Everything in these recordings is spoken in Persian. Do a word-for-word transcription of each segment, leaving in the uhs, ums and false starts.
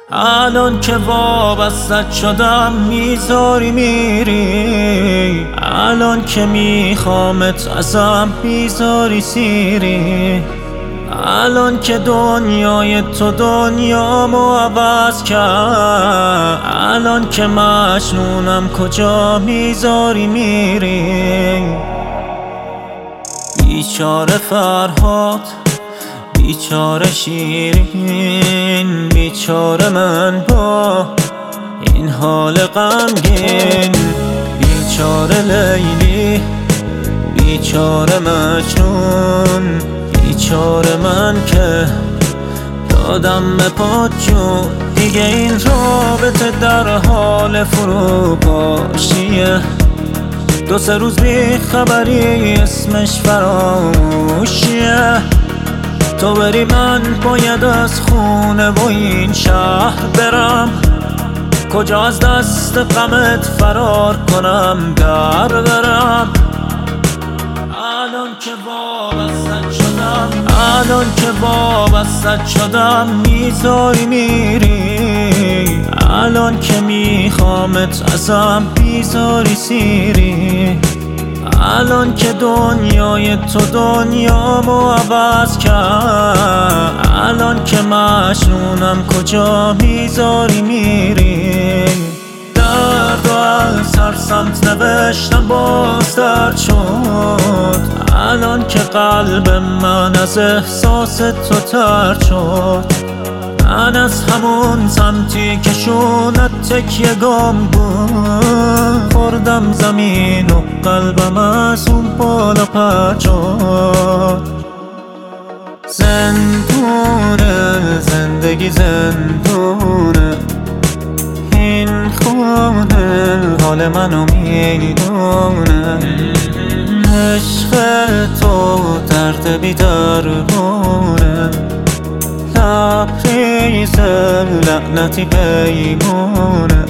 الان که وابستت شدم میذاری میری، الان که میخوامت ازم میذاری سیری، الان که دنیای تو دنیامو عوض کرد، الان که مجنونم کجا میذاری میری. بیچاره فرهاد، بیچاره شیرین، بیچاره من با این حال غمگین، بیچاره لیلی، بیچاره مجنون، بیچاره من که دادم به پات جون. دیگه این رابطه در حال فروپاشیه، دو سه روز بی خبری اسمش فراموشیه. تو بری من باید از خونه و این شهر برم، کجا از دست غمت فرار کنم در برم. الان که وابستت شدم، الان که وابستت شدم میذاری میری، الان که میخوامت ازم میذاری سیری، الان که دنیای تو دنیامو عوض کرد، الان که مجنونم کجا میذاری میری. درد و از هر سمت نوشتم باز درد شد، الان که قلب من از احساس تو ترد شد. من از همون سمتی که شونت تکیه گم بود، خوردم زمین و قلبم از اون بالا پرد شد. زندونه زندگی زندونه، این خونه حال منو میدونه. عشق تو درد بی درمونه، لبریز لعنتی پیمونه.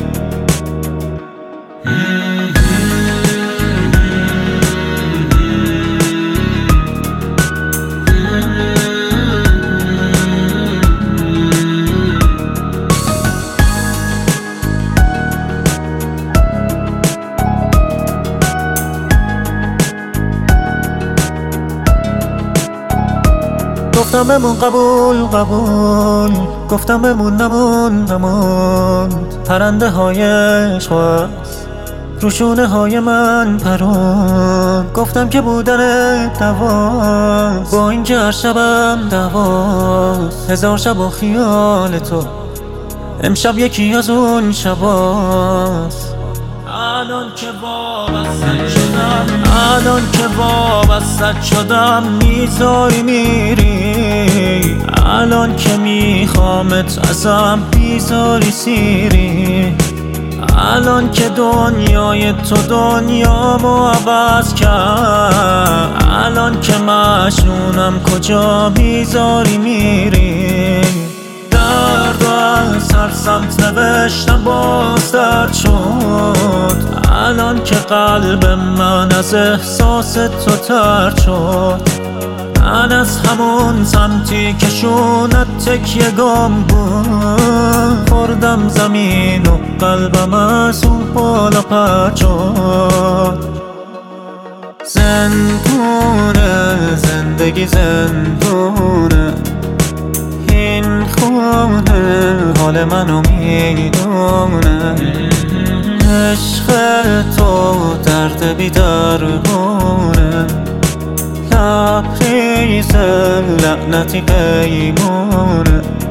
گفتم بمون قبول قبول، گفتم بمون نمون نمون. پرنده های عشق روشونه های من پرون، گفتم که بودن دواست، با این که هر شبم دواست. هزار شب و خیال تو امشب یکی از اون شباست. الان که وابستت شدم، الان که وابستت شدم میذاری میری، الان که میخوامت ازم میذاری سیری، الان که دنیای تو دنیامو عوض کرد، الان که مجنونم کجا میذاری میری. درد و از هر سمت نوشتم باز درد شد، الان که قلب من از احساس تو ترد شد. من از همون سمتی که شونت تکیه گم بود، خوردم زمین و قلبم از اون بالا پرد شد. زندونه زندگی زندونه، این خونه حال منو میدونه. عشق تو درد بی درمونه، لبریز لعنتی پیمونه.